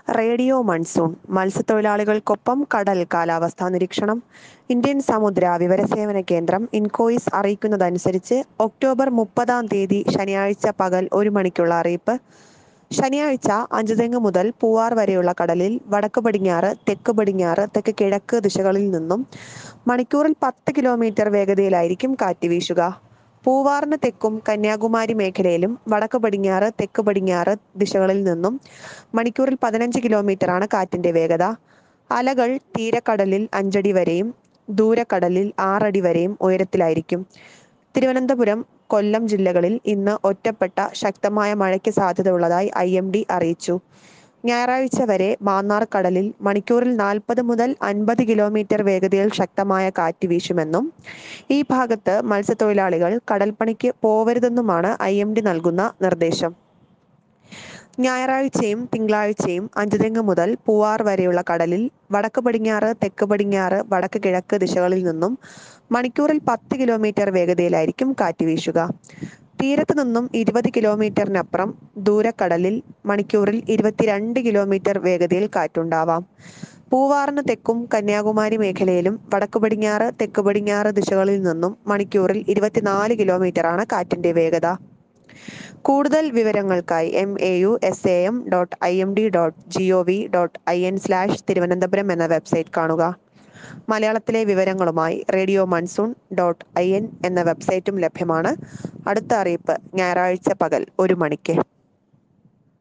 Radio monsoon മത്സ്യത്തൊഴിലാളികൾക്കൊപ്പം കടൽ കാലാവസ്ഥാ നിരീക്ഷണം. ഇന്ത്യൻ സമുദ്ര വിവരസേവന കേന്ദ്രം ഇൻകോയിസ് അറിയിക്കുന്നതനുസരിച്ച് ഒക്ടോബർ 30 ശനിയാഴ്ച പകൽ 1 മണിക്കുള്ള അറിയിപ്പ്. ശനിയാഴ്ച അഞ്ചുതെങ്ങ് മുതൽ പൂവാർ വരെയുള്ള കടലിൽ വടക്ക് പടിഞ്ഞാറ്, തെക്ക് പടിഞ്ഞാറ്, തെക്ക് കിഴക്ക് ദിശകളിൽ നിന്നും മണിക്കൂറിൽ 10 കിലോമീറ്റർ വേഗതയിലായിരിക്കും കാറ്റ് വീശുക. പൂവാറിന് തെക്കും കന്യാകുമാരി മേഖലയിലും വടക്ക് പടിഞ്ഞാറ്, തെക്ക് പടിഞ്ഞാറ് ദിശകളിൽ നിന്നും മണിക്കൂറിൽ 15 കിലോമീറ്ററാണ് കാറ്റിന്റെ വേഗത. അലകൾ തീരക്കടലിൽ 5 അടി വരെയും ദൂരക്കടലിൽ 6 അടി വരെയും ഉയരത്തിലായിരിക്കും. തിരുവനന്തപുരം, കൊല്ലം ജില്ലകളിൽ ഇന്ന് ഒറ്റപ്പെട്ട ശക്തമായ മഴയ്ക്ക് സാധ്യതയുള്ളതായി IMD അറിയിച്ചു. ഞായറാഴ്ച വരെ മാന്നാർ കടലിൽ മണിക്കൂറിൽ 40 മുതൽ 50 കിലോമീറ്റർ വേഗതയിൽ ശക്തമായ കാറ്റ് വീശുമെന്നും ഈ ഭാഗത്ത് മത്സ്യത്തൊഴിലാളികൾ കടൽപ്പണിക്ക് പോവരുതെന്നുമാണ് IMD നൽകുന്ന നിർദ്ദേശം. ഞായറാഴ്ചയും തിങ്കളാഴ്ചയും അഞ്ചുതെങ്ങ് മുതൽ പൂവാർ വരെയുള്ള കടലിൽ വടക്ക് പടിഞ്ഞാറ്, തെക്ക് പടിഞ്ഞാറ്, വടക്ക് കിഴക്ക് ദിശകളിൽ നിന്നും മണിക്കൂറിൽ 10 കിലോമീറ്റർ വേഗതയിലായിരിക്കും കാറ്റ് വീശുക. തീരത്ത് നിന്നും 20 കിലോമീറ്ററിനപ്പുറം ദൂരക്കടലിൽ മണിക്കൂറിൽ 22 കിലോമീറ്റർ വേഗതയിൽ കാറ്റുണ്ടാവാം. പൂവാറിന് തെക്കും കന്യാകുമാരി മേഖലയിലും വടക്ക് പടിഞ്ഞാറ്, തെക്ക് പടിഞ്ഞാറ് ദിശകളിൽ നിന്നും മണിക്കൂറിൽ 24 കിലോമീറ്ററാണ് കാറ്റിന്റെ വേഗത. കൂടുതൽ വിവരങ്ങൾക്കായി mau.imd.gov.in/തിരുവനന്തപുരം എന്ന വെബ്സൈറ്റ് കാണുക. മലയാളത്തിലെ വിവരങ്ങളുമായി radio-monsoon.in എന്ന വെബ്സൈറ്റും ലഭ്യമാണ്. അടുത്ത അറിയിപ്പ് ഞായറാഴ്ച പകൽ 1 മണിക്ക്.